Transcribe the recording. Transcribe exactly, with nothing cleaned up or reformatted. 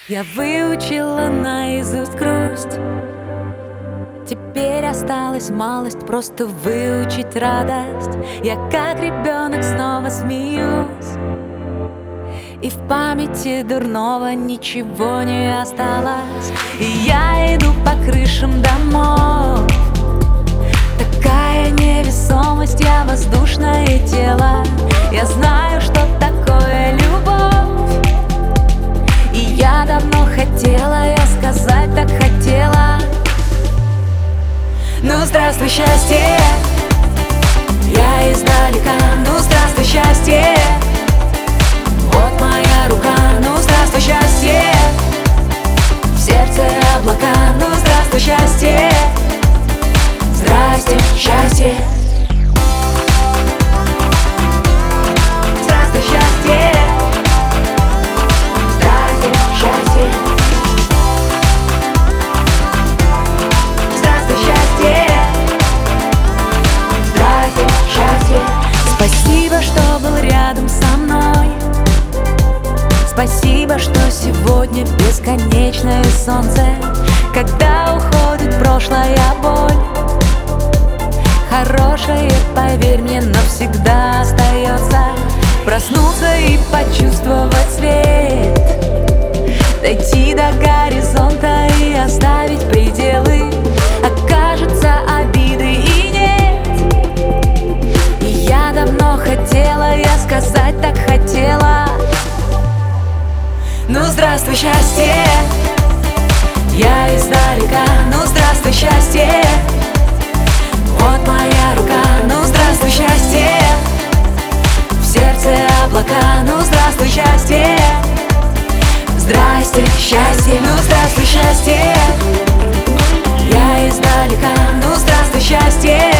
Я выучила наизусть грусть. Теперь осталась малость, просто выучить радость. Я как ребенок снова смеюсь, и в памяти дурного ничего не осталось. И я иду по крышам домов. Такая невесомость, я воздушное тело. Я знаю, что такое любовь, и я давно хотела, я сказать так хотела. Ну здравствуй, счастье, я издалека. Ну здравствуй, счастье, вот моя рука. Ну здравствуй, счастье, в сердце облака. Ну здравствуй, счастье, здрасте, счастье. Здравствуй, счастье, здрасте, счастье. Здравствуй, счастье, здрасте, счастье. Спасибо, что был рядом со мной. Спасибо, что сегодня бесконечное солнце. Когда уходит прошлая боль, хорошее, поверь мне, навсегда остается. Проснуться и почувствовать свет, дойти до горизонта и оставить пределы. Окажется, обиды и нет. И я давно хотела, я сказать так хотела. Ну здравствуй, счастье, я издалека. Ну здравствуй, счастье, вот моя рука. Ну здравствуй, счастье, в сердце облака. Ну здравствуй, счастье, здрасте, счастье. Ну здравствуй, счастье, я издалека. Ну здравствуй, счастье,